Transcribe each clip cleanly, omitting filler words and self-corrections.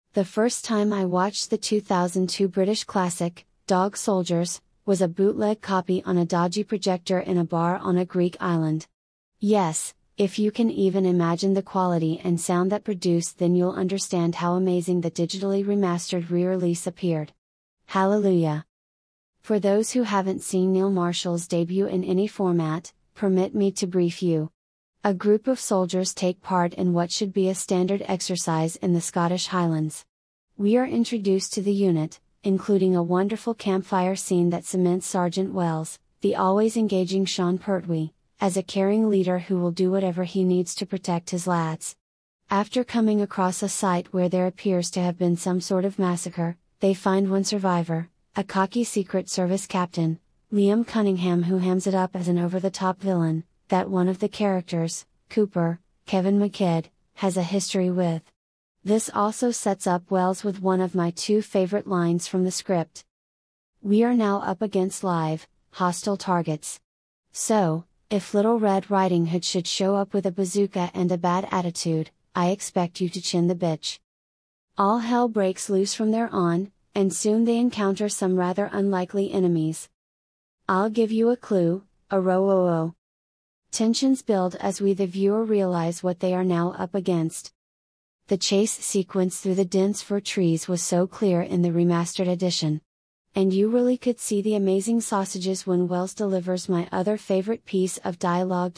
The first time I watched the 2002 British classic, Dog Soldiers, was a bootleg copy on a dodgy projector in a bar on a Greek island. Yes, if you can even imagine the quality and sound that produced, then you'll understand how amazing the digitally remastered re-release appeared. Hallelujah! For those who haven't seen Neil Marshall's debut in any format, permit me to brief you. A group of soldiers take part in what should be a standard exercise in the Scottish Highlands. We are introduced to the unit, including a wonderful campfire scene that cements Sergeant Wells, the always engaging Sean Pertwee, as a caring leader who will do whatever he needs to protect his lads. After coming across a site where there appears to have been some sort of massacre, they find one survivor, a cocky Secret Service captain, Liam Cunningham, who hams it up as an over-the-top villain that one of the characters, Cooper, Kevin McKidd, has a history with. This also sets up Wells with one of my two favorite lines from the script. "We are now up against live, hostile targets. So, if Little Red Riding Hood should show up with a bazooka and a bad attitude, I expect you to chin the bitch." All hell breaks loose from there on, and soon they encounter some rather unlikely enemies. I'll give you a clue: a row. Tensions build as we the viewer realize what they are now up against. The chase sequence through the dense fir trees was so clear in the remastered edition. And you really could see the amazing sausages when Wells delivers my other favorite piece of dialogue: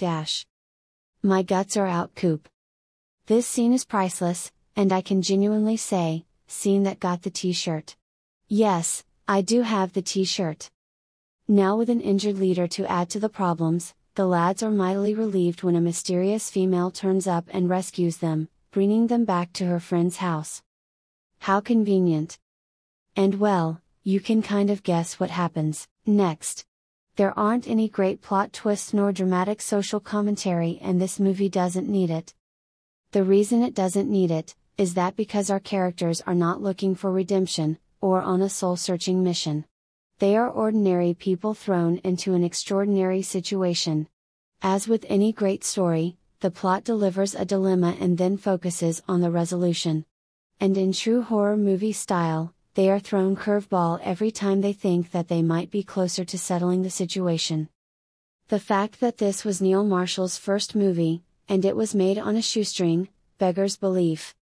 "My guts are out, Coop." This scene is priceless, and I can genuinely say, scene that got the t-shirt. Yes, I do have the t-shirt. Now with an injured leader to add to the problems, the lads are mightily relieved when a mysterious female turns up and rescues them, bringing them back to her friend's house. How convenient. And well, you can kind of guess what happens next. There aren't any great plot twists nor dramatic social commentary, and this movie doesn't need it. The reason it doesn't need it, is that because our characters are not looking for redemption, or on a soul-searching mission. They are ordinary people thrown into an extraordinary situation. As with any great story, the plot delivers a dilemma and then focuses on the resolution. And in true horror movie style, they are thrown curveball every time they think that they might be closer to settling the situation. The fact that this was Neil Marshall's first movie, and it was made on a shoestring, beggars belief.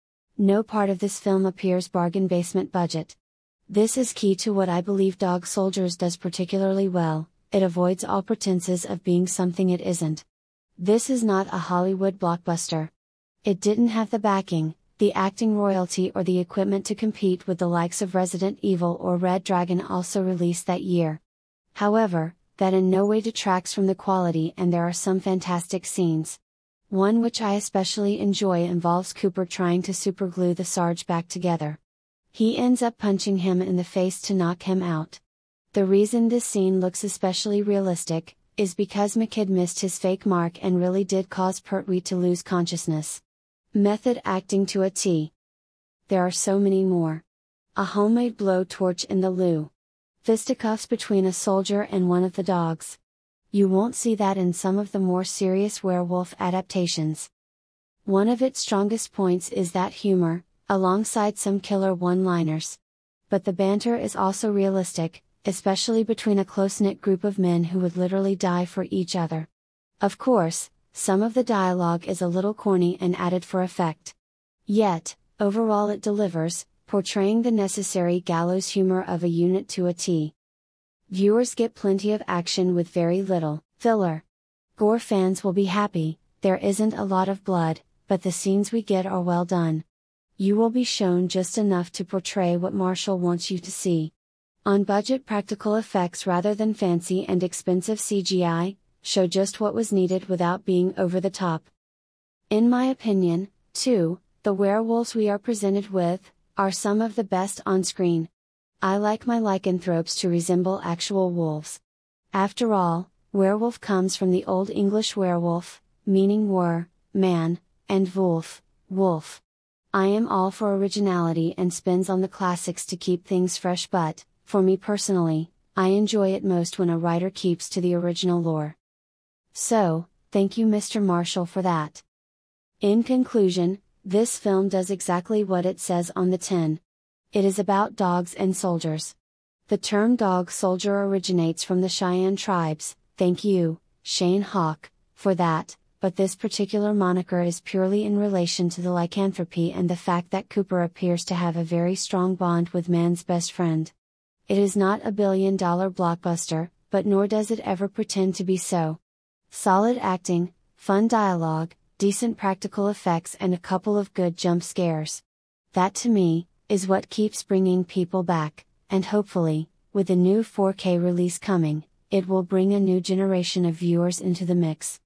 No part of this film appears bargain basement budget. This is key to what I believe Dog Soldiers does particularly well: it avoids all pretenses of being something it isn't. This is not a Hollywood blockbuster. It didn't have the backing, the acting royalty, or the equipment to compete with the likes of Resident Evil or Red Dragon, also released that year. However, that in no way detracts from the quality, and there are some fantastic scenes. One which I especially enjoy involves Cooper trying to superglue the Sarge back together. He ends up punching him in the face to knock him out. The reason this scene looks especially realistic, is because McKidd missed his fake mark and really did cause Pertwee to lose consciousness. Method acting to a T. There are so many more. A homemade blowtorch in the loo. Fisticuffs between a soldier and one of the dogs. You won't see that in some of the more serious werewolf adaptations. One of its strongest points is that humor, alongside some killer one-liners. But the banter is also realistic, especially between a close-knit group of men who would literally die for each other. Of course, some of the dialogue is a little corny and added for effect. Yet, overall it delivers, portraying the necessary gallows humor of a unit to a T. Viewers get plenty of action with very little filler. Gore fans will be happy. There isn't a lot of blood, but the scenes we get are well done. You will be shown just enough to portray what Marshall wants you to see. On budget, practical effects rather than fancy and expensive CGI, show just what was needed without being over the top. In my opinion, too, the werewolves we are presented with, are some of the best on screen. I like my lycanthropes to resemble actual wolves. After all, werewolf comes from the Old English werewolf, meaning were, man, and wolf, wolf. I am all for originality and spins on the classics to keep things fresh, but, for me personally, I enjoy it most when a writer keeps to the original lore. So, thank you Mr. Marshall for that. In conclusion, This film does exactly what it says on the tin. It is about dogs and soldiers. The term dog soldier originates from the Cheyenne tribes, thank you, Shane Hawk, for that, but this particular moniker is purely in relation to the lycanthropy and the fact that Cooper appears to have a very strong bond with man's best friend. It is not a billion-dollar blockbuster, but nor does it ever pretend to be so. Solid acting, fun dialogue, decent practical effects and a couple of good jump scares. That to me, is what keeps bringing people back, and hopefully, with the new 4K release coming, it will bring a new generation of viewers into the mix.